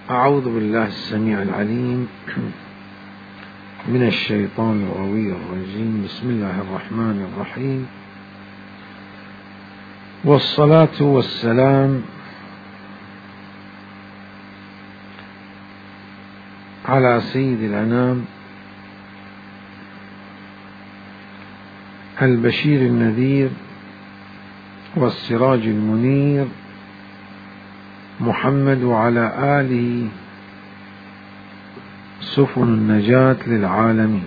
أعوذ بالله السميع العليم من الشيطان الغوي الرجيم. بسم الله الرحمن الرحيم، والصلاة والسلام على سيد الأنام البشير النذير والسراج المنير محمد، وعلى آله سفن النجاة للعالمين.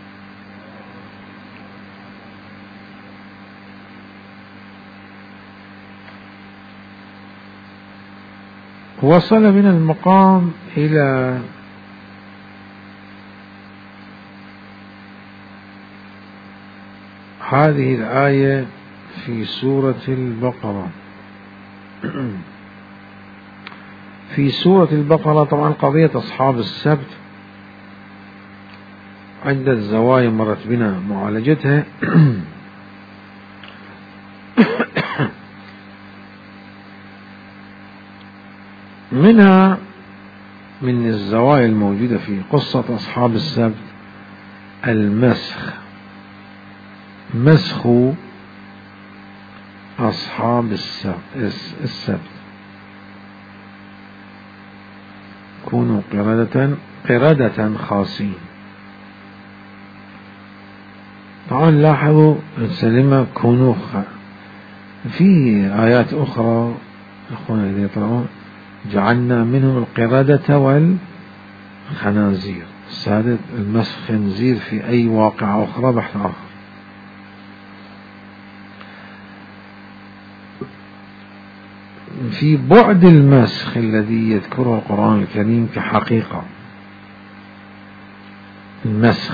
وصل بنا المقام إلى هذه الآية في سورة البقرة. في سورة البقرة طبعا قضية أصحاب السبت عدة زوايا مرت بنا معالجتها. منها من الزوايا الموجودة في قصة أصحاب السبت المسخ، مسخ أصحاب السبت، كونوا قردة خاسين. طبعا لاحظوا السلمة كونوا في آيات أخرى أخونا إذا يطلعون جعلنا منهم القردة والخنازير. سادة المسخ خنزير في أي واقع أخرى بحث آخر. في بعد المسخ الذي يذكره القرآن الكريم كحقيقة، المسخ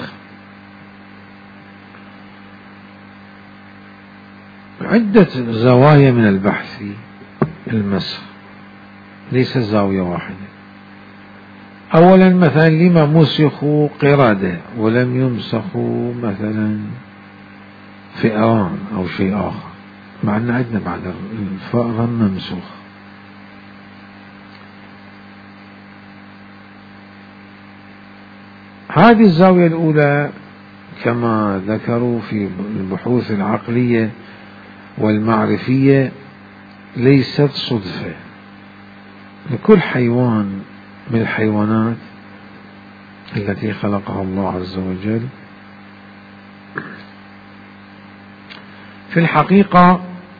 عدة زوايا من البحث في المسخ، ليس زاوية واحدة. أولا مثلا لما مسخوا قردة ولم يمسخوا مثلا فئران أو شيء آخر، مع أن عندنا بعد الفأر ممسوخ. هذه الزاوية الأولى كما ذكروا في البحوث العقلية والمعرفية ليست صدفة. لكل حيوان من الحيوانات التي خلقها الله عز وجل في الحقيقة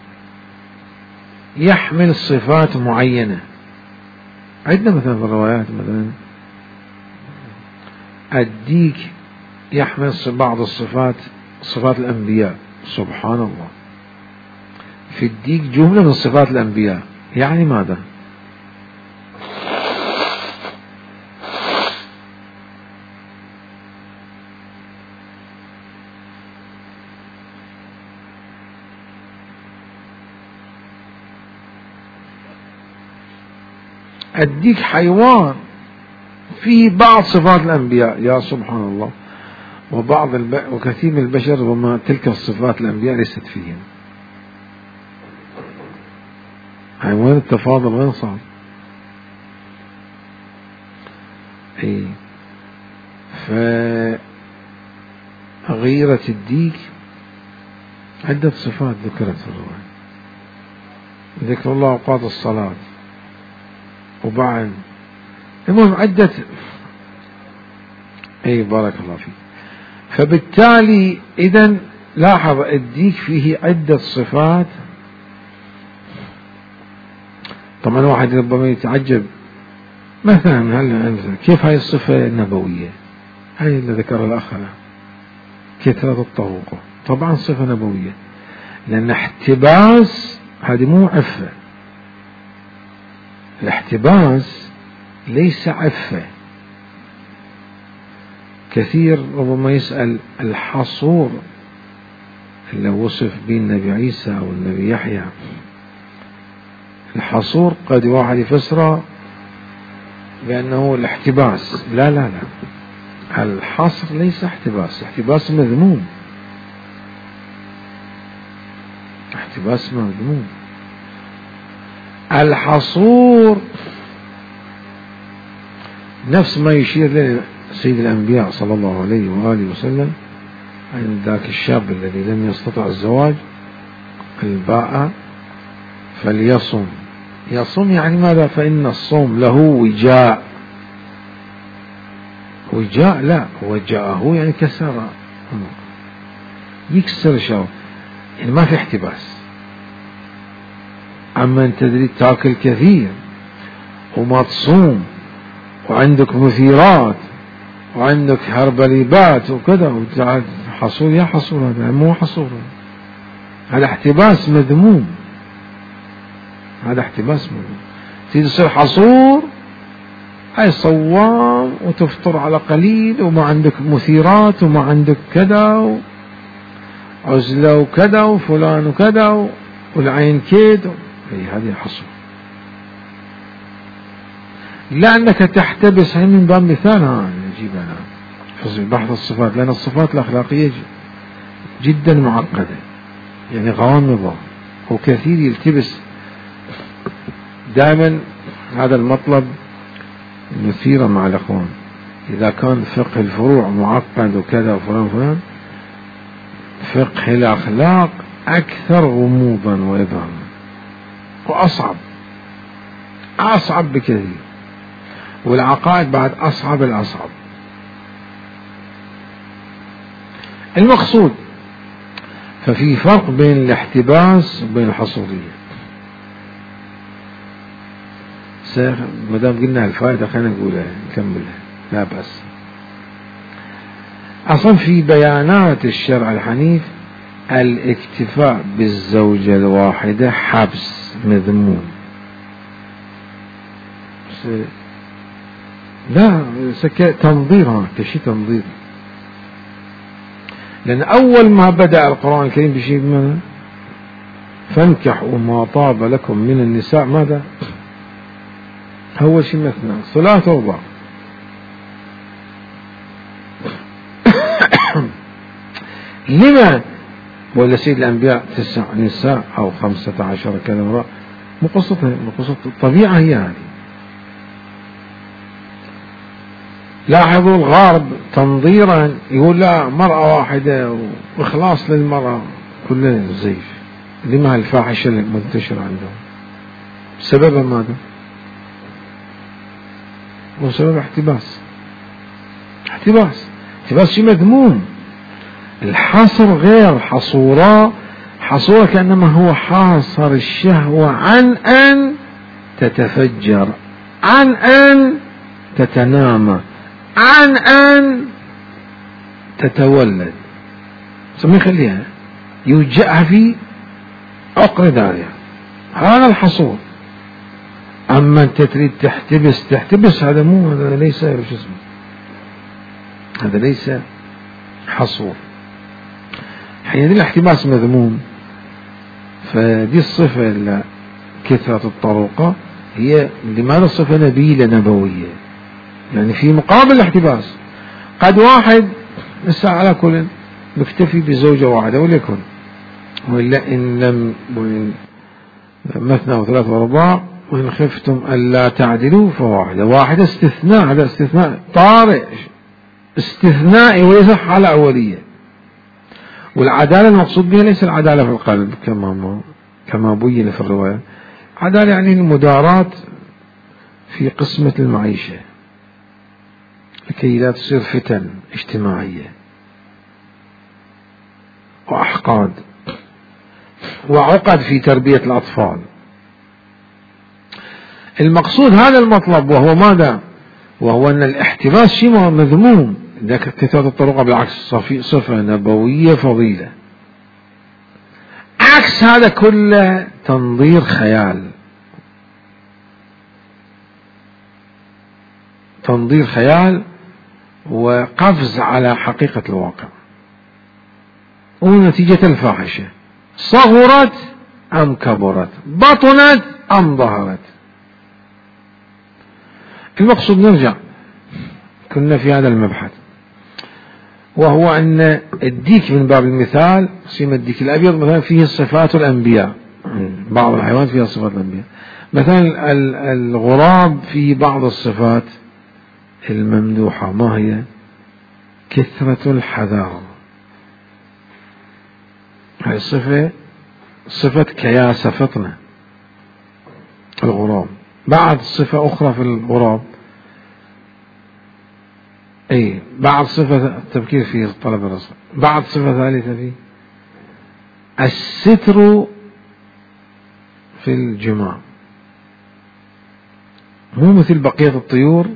يحمل صفات معينة. عندنا مثلا في الروايات مثلا الديك يحمل بعض الصفات، صفات الأنبياء. سبحان الله، في الديك جملة من صفات الأنبياء. يعني ماذا؟ الديك حيوان فيه بعض صفات الأنبياء، يا سبحان الله. وكثير من البشر ربما تلك الصفات الأنبياء ليست فيهم. وين التفاضل؟ وين صار؟ فغيرة الديك عدة صفات ذكرت في الرواية. ذكر الله أوقات الصلاة، وبعد المهم عدة. بارك الله فيك. فبالتالي إذن لاحظ الديك فيه عدة صفات. طبعا واحد ربما يتعجب مثلا كيف هاي الصفة النبوية، هاي اللي ذكرها الأخ كثرة الطروق. طبعا صفة نبوية، لأن احتباس هذه مو عفة. الاحتباس ليس عفة. كثير ربما يسأل الحصور اللي وصف به النبي عيسى أو النبي يحيى. الحصور قد واحد يفسره بأنه الاحتباس. لا لا لا، الحصر ليس احتباس. احتباس مذموم، احتباس مذموم. الحصور نفس ما يشير له سيد الأنبياء صلى الله عليه وآله وسلم عند ذاك الشاب الذي لم يستطع الزواج الباء فليصم. يصوم يعني ماذا؟ فإن الصوم له وجاء. وجاء لا وجاءه يعني كسر، يكسر شو يعني ما في احتباس. أما أنت تريد تاكل كثير وما تصوم وعندك مثيرات وعندك هربليبات وكذا وتعد حصول، يا حصول هذا مو حصول، هذا احتباس مذموم، هذا احتباس مذموم. تصير حصور هاي صوام وتفطر على قليل وما عندك مثيرات وما عندك كذا وعزلة وكذا وفلان وكذا والعين كيد، هذه حصور. لأنك تحتبس، هي من باب مثال نجيب أنا في بحث الصفات، لأن الصفات الأخلاقية جدا معقدة يعني غامضة وكثير يلتبس. دائما هذا المطلب نثيره مع الأخوان، إذا كان فقه الفروع معقد وكذا وفلان فلان، فقه الأخلاق أكثر غموضا وإبهاما وأصعب بكثير، والعقائد بعد أصعب الأصعب. المقصود ففي فرق بين الاحتباس وبين الحصورية. ما دام قلنا الفائدة خلينا نقولها نكملها لا بأس. أصلا في بيانات الشرع الحنيف الاكتفاء بالزوجة الواحدة حبس مذموم. لا تنظيرها كشي تنظير، لأن أول ما بدأ القرآن الكريم بشيء ماذا؟ فانكحوا ما طاب لكم من النساء ماذا؟ أول شيء مثنى ثلاث ورباع. لما ولا سيد الأنبياء 9 نساء أو 15 كذا امرأة؟ مقصة الطبيعة هي هذه. لاحظوا الغرب تنظيرا يقول لا مرأة واحدة وإخلاص للمرأة، كلنا زيف. لما الفاحشة المنتشرة عندهم سببها ماذا؟ وسبب احتباس شيء مذموم. الحصر غير حصورة كأنما هو حاصر الشهوة عن أن تتفجر، عن أن تتنامى، عن أن تتولد. سمي خليها يوجعها في عقر دارها، هذا الحصور. أما أنت تريد تحتبس هذا مو، هذا ليس شو اسمه، هذا ليس حصور. حين الاحتباس مذموم، فدي الصفة كثرة الطرقة هي لماذا صفة نبيلة نبوية؟ يعني في مقابل الاحتباس قد واحد لسه على كل مكتفي بزوجة واحدة وليكن، وإلا إن لم مثنى وثلاث ورباع وإن خفتم ألا تعدلوا فواحدة استثناء. هذا استثناء طارئ استثنائي وليس حالة أولية. والعدالة المقصود بها ليس العدالة في القلب كما بين في الرواية، عدالة يعني المداراة في قسمة المعيشة لكي لا تصير فتن اجتماعية وأحقاد وعقد في تربية الأطفال. المقصود هذا المطلب، وهو ماذا؟ وهو أن الاحتباس شيء مذموم. ذاك كثرة الطرق بالعكس صفة نبوية فضيلة. عكس هذا كله تنظير خيال وقفز على حقيقة الواقع، ونتيجة الفاحشة صغرت أم كبرت، بطنت أم ظهرت. المقصود نرجع، كنا في هذا المبحث، وهو أن الديك من باب المثال، سيما الديك الأبيض مثلا فيه صفات الأنبياء، بعض الحيوانات فيها صفات الأنبياء. مثلا الغراب فيه بعض الصفات الممدوحة ما هي؟ كثرة الحذر. هاي صفة كياسة فطنة الغراب. بعد صفة أخرى في الغراب، بعد صفة التفكير في طلب الرزق، بعد صفة ثالثة فيه الستر في الجماع. مو مثل بقية الطيور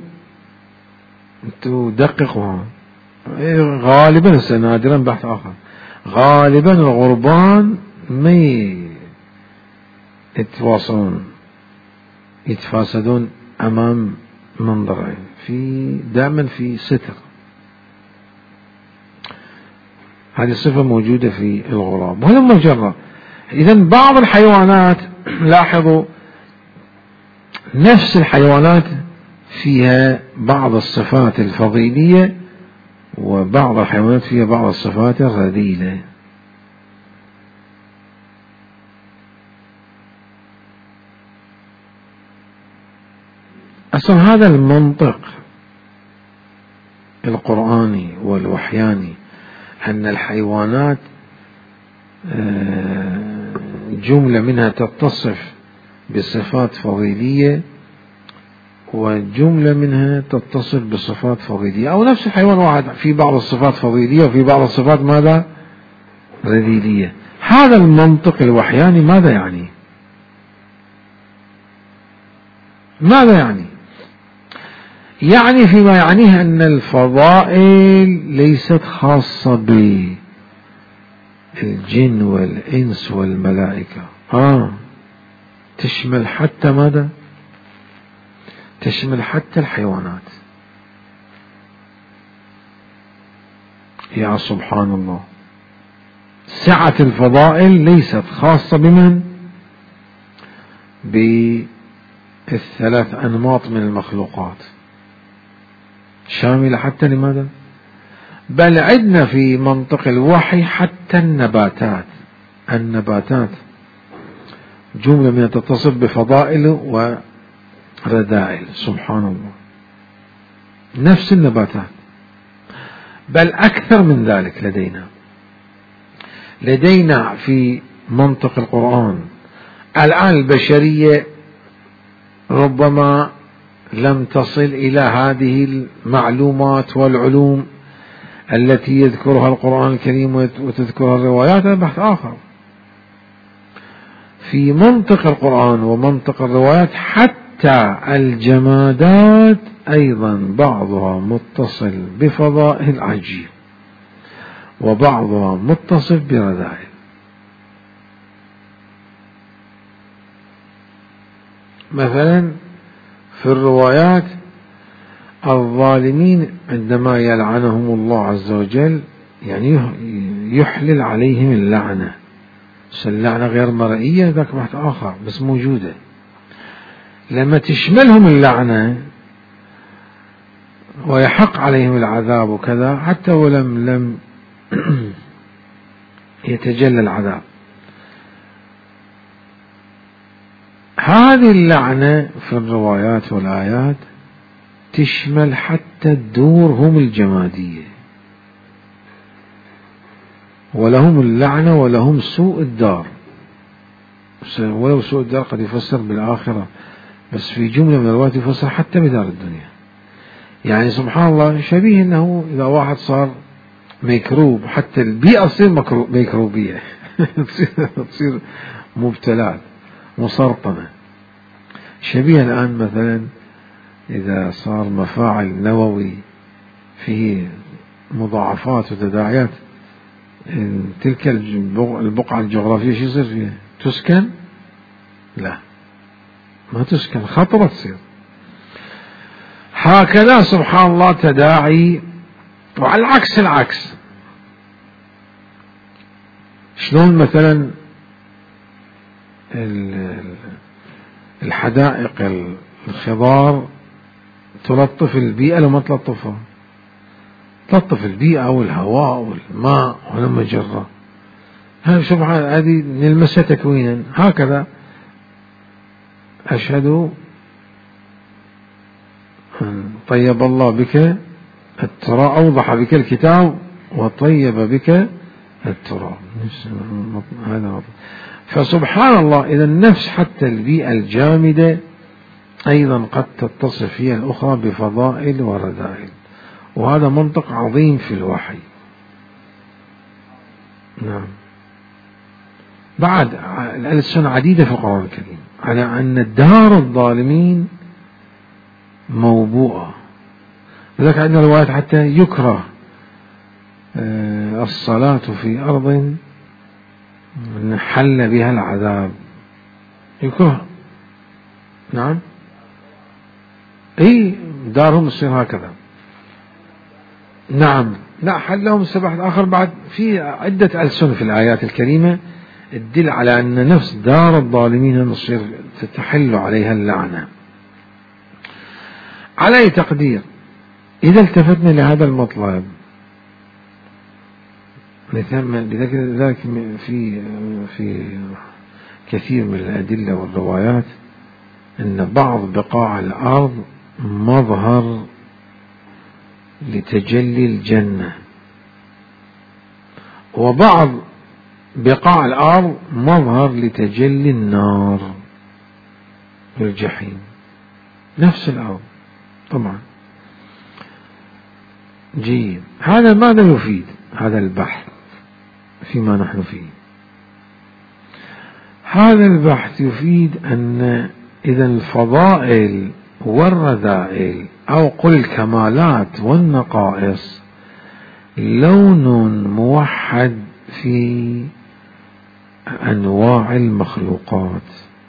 تدققها غالبا، نادرا بحث آخر، غالبا الغربان ما يتواصلون، يتفاسدون أمام منظرين، دائما في ستر. هذه الصفة موجودة في الغراب. وهذا مجرد. إذن بعض الحيوانات، لاحظوا نفس الحيوانات فيها بعض الصفات الفضيلية، وبعض الحيوانات فيها بعض الصفات الرذيلة. أصلا هذا المنطق القرآني والوحياني أن الحيوانات جملة منها تتصف بصفات فضيلية، وجملة منها تتصف بصفات فضيلية، أو نفس الحيوان واحد في بعض الصفات فضيلية وفي بعض الصفات ماذا؟ رذيلية. هذا المنطق الوحياني ماذا يعني؟ ماذا يعني؟ يعني فيما يعنيه أن الفضائل ليست خاصة بالجن والإنس والملائكة، تشمل حتى ماذا؟ تشمل حتى الحيوانات. يا سبحان الله، سعة الفضائل ليست خاصة بمن؟ بالثلاث أنماط من المخلوقات، شاملة حتى لماذا؟ بل عندنا في منطق الوحي حتى النباتات جملة من تتصف بفضائل ورذائل. سبحان الله، نفس النباتات، بل أكثر من ذلك. لدينا في منطق القرآن الآن البشرية ربما لم تصل إلى هذه المعلومات والعلوم التي يذكرها القرآن الكريم وتذكرها الروايات، هذا بحث آخر. في منطق القرآن ومنطق الروايات حتى الجمادات أيضا بعضها متصل بفضائل عجيب، وبعضها متصف برذائل. مثلا في الروايات الظالمين عندما يلعنهم الله عز وجل يعني يحلل عليهم اللعنة، بس اللعنة غير مرئية، ذاك بحث آخر، بس موجودة. لما تشملهم اللعنة ويحق عليهم العذاب وكذا، حتى ولم يتجلى العذاب، هذه اللعنة في الروايات والآيات تشمل حتى الدور هم الجمادية، ولهم اللعنة ولهم سوء الدار. ولو سوء الدار قد يفسر بالآخرة، بس في جملة من الروايات يفسر حتى بدار الدنيا. يعني سبحان الله، شبيه أنه إذا واحد صار ميكروب حتى البيئة تصير ميكروبية تصير مبتلات مسرطنة. شبيه الآن مثلا إذا صار مفاعل نووي فيه مضاعفات وتداعيات، تلك البقعة الجغرافية شو يصير فيها؟ تسكن؟ لا، ما تسكن، خطرة تصير. هكذا سبحان الله تداعي. وعلى العكس شلون مثلا الحدائق الخضار تلطف البيئة لو ما تلطفها، تلطف البيئة والهواء والماء والمجرة. هذه سبحان هذه نلمسها تكوينا. هكذا أشهد أن طيب الله بك التراب، أوضح بك الكتاب وطيب بك التراب. هذا مطلب. فسبحان الله، إذا النفس حتى البيئة الجامدة أيضا قد تتصف هي الأخرى بفضائل ورذائل، وهذا منطق عظيم في الوحي. نعم. بعد الألسن عديدة في القرآن الكريم على أن دار الظالمين موبوءة، لذلك عندنا روايات حتى يكره الصلاة في أرض حل بها العذاب، يكره. نعم. اي دارهم تصير هكذا. نعم. لا، حلهم السبح الآخر. بعد في عدة ألسن في الآيات الكريمة تدل على أن نفس دار الظالمين تصير تتحل عليها اللعنة. على أي تقدير، إذا التفتنا لهذا المطلب، لذلك في كثير من الأدلة والروايات أن بعض بقاع الأرض مظهر لتجلي الجنة، وبعض بقاع الأرض مظهر لتجلي النار والجحيم. نفس الأرض طبعا. جيد. هذا ماذا يفيد هذا البحث فيما نحن فيه؟ هذا البحث يفيد أن إذا الفضائل والرذائل أو قل الكمالات والنقائص لون موحد في أنواع المخلوقات،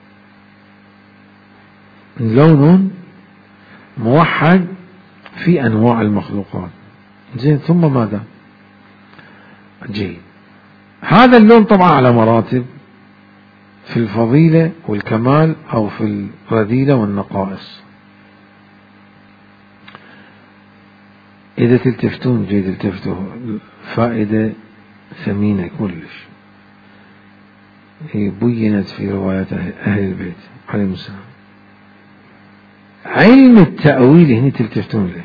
لون موحد في أنواع المخلوقات. زين. ثم ماذا؟ جيد. هذا اللون طبعا على مراتب في الفضيلة والكمال أو في الرذيلة والنقائص. إذا تلتفتون جيد، التفتوا، فائدة ثمينة كلش هي بينت في روايات أهل البيت عليهم السلام. علم التأويل هنا تلتفتون له،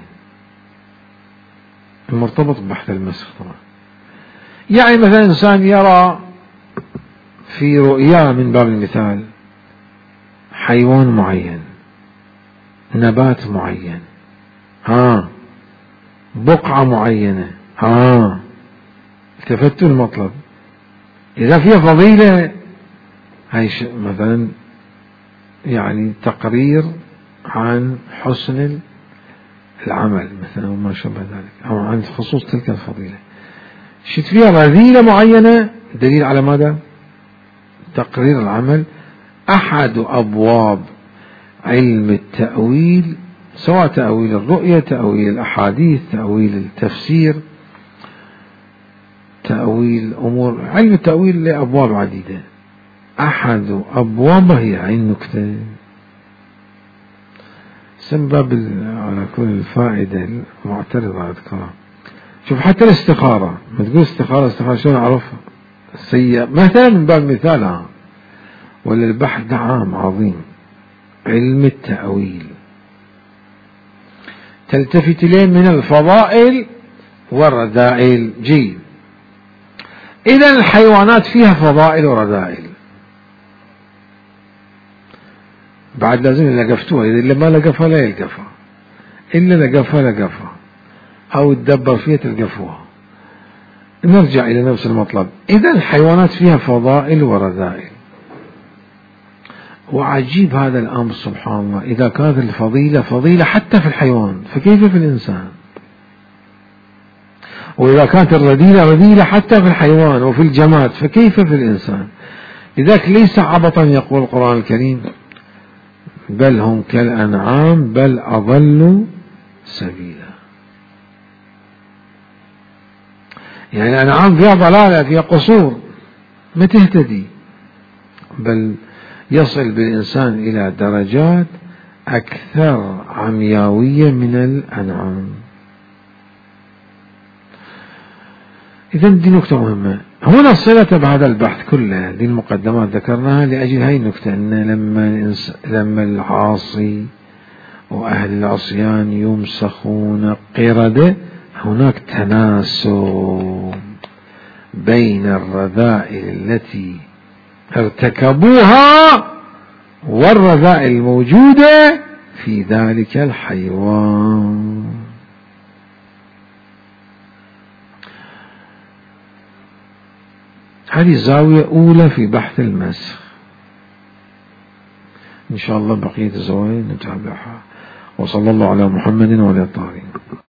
المرتبط ببحث المسخ طبعا. يعني مثلا إنسان يرى في رؤياه من باب المثال حيوان معين، نبات معين، بقعة معينة، التفتوا المطلب. إذا فيها فضيلة، هاي مثلا يعني تقرير عن حسن العمل مثلا وما شابه ذلك، أو عن خصوص تلك الفضيلة. شت فيها رذيلة معينة، دليل على ماذا؟ تقرير العمل. أحد أبواب علم التأويل، سواء تأويل الرؤية، تأويل الأحاديث، تأويل التفسير، تأويل أمور، علم التأويل له أبواب عديدة. أحد أبوابه هي عين نكتة سبب على كل الفائدة المعترضة أذكرها. شوف حتى الاستخارة، ما تقول استخارة شلون أعرفها؟ السيئة مثلا من باب المثال، ولا البحث ده عام عظيم. علم التأويل تلتفت إليه من الفضائل والرذائل. جيد. إذا الحيوانات فيها فضائل ورذائل، بعد لازم لقفتوها، إذا ما لقفها لا يلقفها، إلا لقفها لقفها، أو تدبر فيها تلقفوها. نرجع إلى نفس المطلب. إذا الحيوانات فيها فضائل ورذائل، وعجيب هذا الأمر سبحان الله. إذا كانت الفضيلة فضيلة حتى في الحيوان، فكيف في الإنسان؟ وإذا كانت الرذيلة رذيلة حتى في الحيوان وفي الجماد، فكيف في الإنسان؟ لذلك ليس عبطا يقول القرآن الكريم بل هم كالأنعام بل أضلوا سبيلا. يعني الأنعام فيها ضلالة، فيها قصور، ما تهتدي، بل يصل بالإنسان إلى درجات أكثر عمياوية من الأنعام. إذا دي نقطة مهمة. هنا الصلة بهذا البحث كله، دي المقدمات ذكرناها لأجل هاي النقطة، أن لما العاصي وأهل العصيان يمسخون قردة، هناك تناسب بين الرذائل التي ارتكبوها والرذائل الموجودة في ذلك الحيوان. هذه زاوية أولى في بحث المسخ. إن شاء الله بقية الزوايا نتابعها. وصلى الله على محمد وعلى آله.